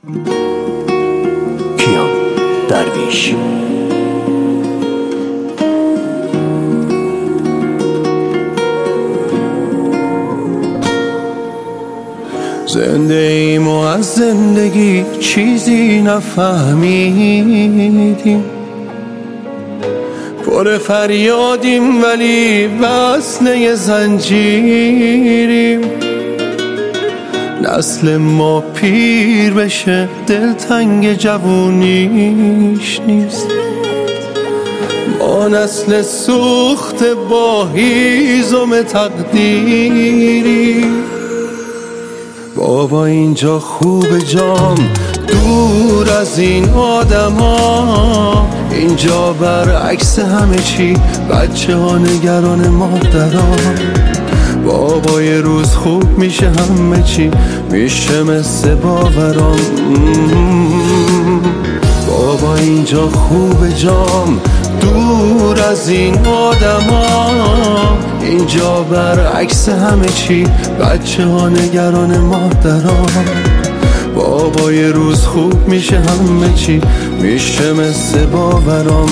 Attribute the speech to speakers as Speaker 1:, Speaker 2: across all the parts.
Speaker 1: کیان درویش.
Speaker 2: زنده ایم و از زندگی چیزی نفهمیدیم، پر فریادیم ولی وصله زنجیریم. نسل ما پیر بشه دلتنگ جوونیش نیست، ما نسل سوخت با هیزم تقدیریم. بابا اینجا خوب جام دور از این آدم ها، اینجا برعکس همه چی بچه ها نگران مادران. بابا یه روز خوب میشه همه چی میشه مثل باورام. بابا اینجا خوب جام دور از این آدم ها، اینجا برعکس همه چی بچه ها نگران مادران. بابا یه روز خوب میشه همه چی میشه مثل باورام.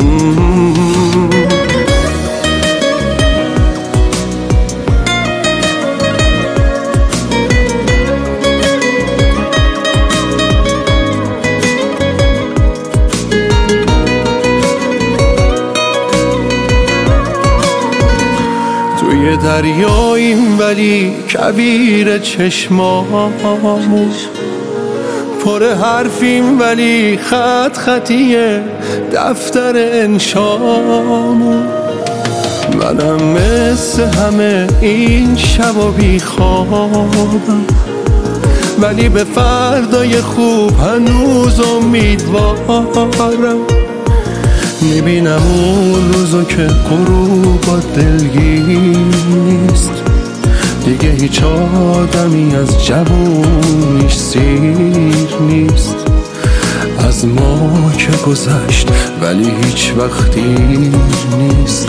Speaker 2: توی دریاییم ولی کویر چشمامون، پر حرفیم ولی خط خطیه دفتر انشامون. منم مثل همه این شب و بیخوابم، ولی به فردای خوب هنوز امیدوارم. میبینم اون روزو که غروبات دلگیر نیست، دیگه هیچ آدمی از جوونیش سیر نیست. از ما که گذشت ولی هیچ وقت دیر نیست.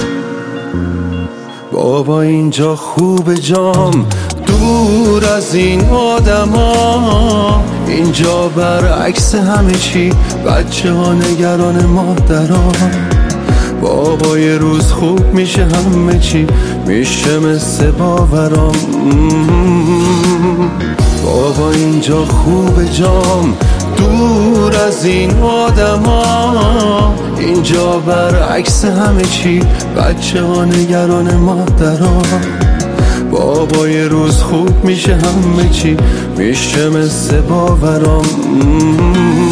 Speaker 2: بابا اینجا خوب جام دور از این آدم ها، اینجا برعکس همه چی بچه ها نگران مادران. بابا یه روز خوب میشه همه چی میشه مثل باورام. بابا اینجا خوب جام دور از این آدم ها، اینجا برعکس همه چی بچه ها نگران مادران. بابا یه روز خوب میشه همه چی میشه مثل باورام.